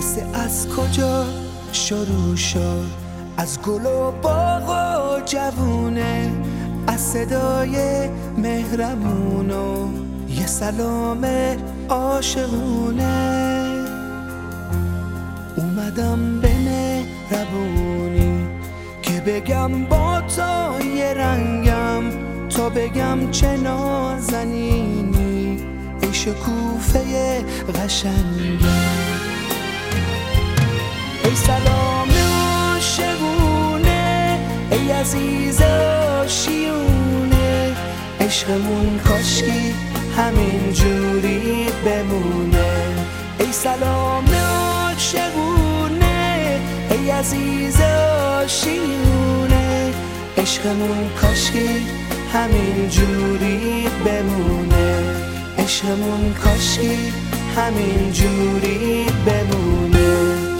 قصه از کجا شروع شد؟ از گل و باغ و جوونه، از صدای مهرمون و یه سلام عاشقونه. اومدم به مهربونی که بگم با تو یه رنگم، تا بگم چه نازنینی ای شکوفه قشنگم. ای سلام عاشقونه، ای عزیز آشیونه، عشقمون کاشکی همین جوری بمونه. ای سلام عاشقونه، ای عزیز آشیونه، عشقمون کاشکی همین جوری بمونه. عشقمون کاشکی همین جوری بمونه.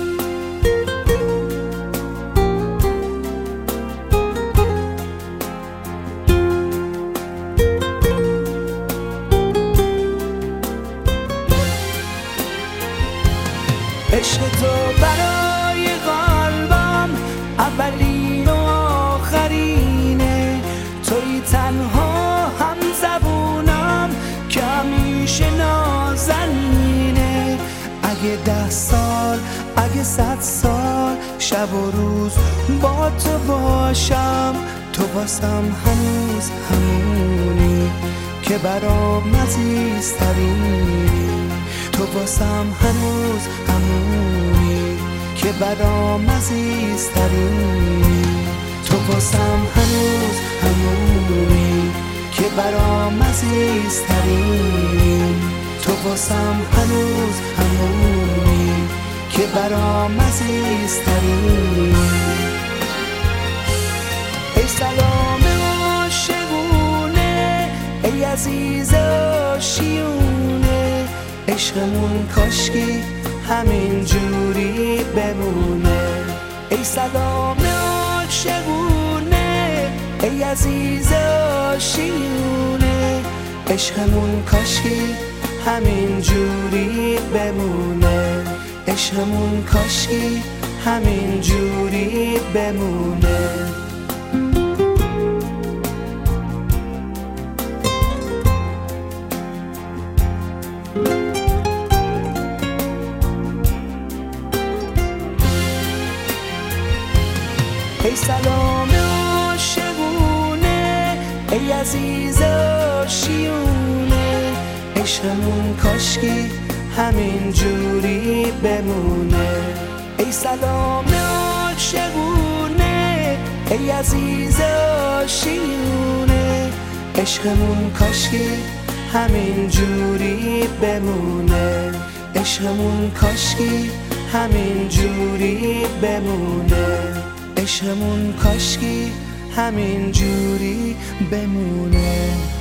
عشق تو برای قلبم اولین و آخرینه، توی تنها هم زبونم که همیشه نازنینه. اگه 10 سال، اگه 100 سال، شب و روز با تو باشم، تو واسم هنوز همونی که برام عزیزترینی. تو واسم هنوز همونی که برام عزیزترینی. تو واسم هنوز همونی که برام عزیزترینی. تو واسم هنوز همونی که برام عزیزترینی. ای سلام عاشقونه، ای عزیز آشیونه، عشقمون کاشکی همین جوری بمونه. ای سلام عاشقونه، ای عزیز آشیونه، عشقمون کاشکی همین جوری بمونه. عشقمون کاشکی همین جوری بمونه. ای سلام عاشقونه، ای عزیز آشیونه، عشقمون کاشکی همین جوری بمونه. ای سلام عاشقونه، ای عزیز آشیونه، عشقمون کاشکی همین جوری بمونه. عشقمون کاشکی همین جوری بمونه. عشقمون کاشکی همین جوری بمونه.